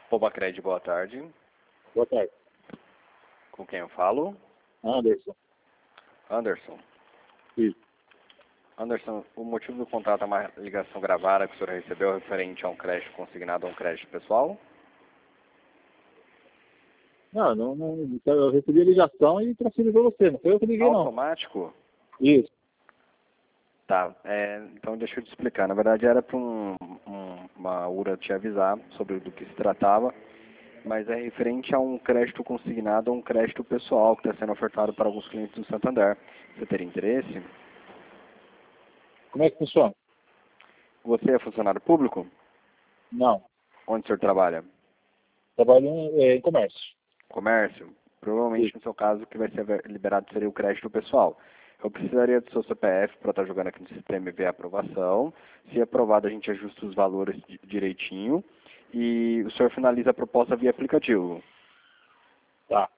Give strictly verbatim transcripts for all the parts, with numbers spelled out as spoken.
Pobacred, boa tarde. Boa tarde. Com quem eu falo? Anderson. Anderson. Isso. Anderson, o motivo do contato é uma ligação gravada que o senhor recebeu referente a um crédito consignado a um crédito pessoal? Não, não, não, eu recebi a ligação e transferi para você, não foi eu que liguei, não. Automático? Isso. Tá, é, então deixa eu te explicar. Na verdade era para um, um, uma U R A te avisar sobre do que se tratava, mas é referente a um crédito consignado a um crédito pessoal que está sendo ofertado para alguns clientes do Santander. Você teria interesse? Como é que funciona? Você é funcionário público? Não. Onde o senhor trabalha? Trabalho em, é, em comércio. Comércio? Provavelmente Isso. no seu caso o que vai ser liberado seria o crédito pessoal. Eu precisaria do seu C P F para estar jogando aqui no sistema e ver a aprovação. Se aprovado, a gente ajusta os valores direitinho e o senhor finaliza a proposta via aplicativo. Tá.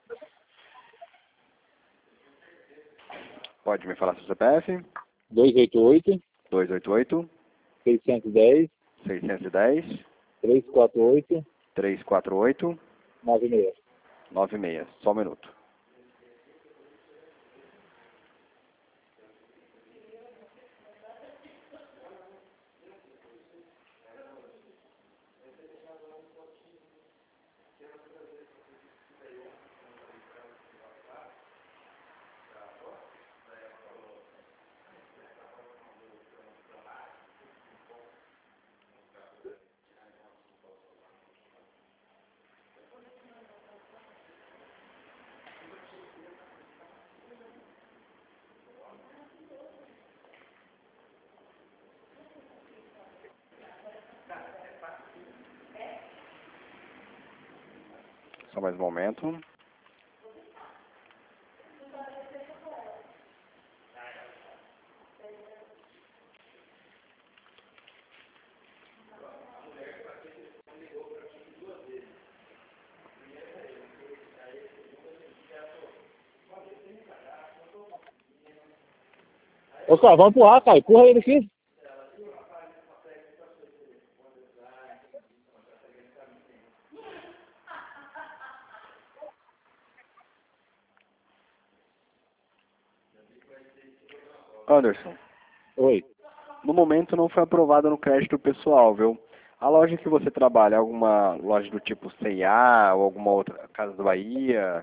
Pode me falar seu C P F? dois oito oito, dois oito oito, seis um zero, seis um zero, três quatro oito, três quatro oito, nove seis. nove seis. Só um minuto. Só mais um momento. Ô, cara, vamos empurrar, cara. Empurra ele aqui. Anderson, Oi. no momento não foi aprovado no crédito pessoal, viu? A loja que você trabalha é alguma loja do tipo C e A ou alguma outra, Casa do Bahia?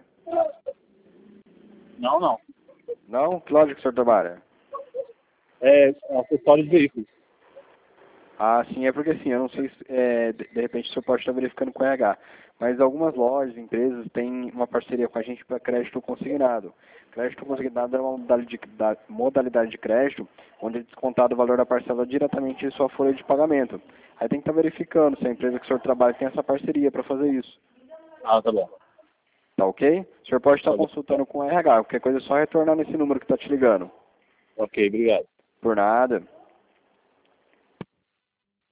Não, não. Não? Que loja que o senhor trabalha? É acessório de veículos. Ah, sim, é porque assim, eu não sei se, é, de, de repente o senhor pode estar verificando com o R H, mas algumas lojas, empresas têm uma parceria com a gente para crédito consignado. Crédito consignado é uma modalidade de, da, modalidade de crédito onde é descontado o valor da parcela diretamente em sua folha de pagamento. Aí tem que estar verificando se a empresa que o senhor trabalha tem essa parceria para fazer isso. Ah, tá bom. Tá ok? O senhor pode estar Tá bom. consultando com o R H, qualquer coisa é só retornar nesse número que está te ligando. Ok, obrigado. Por nada.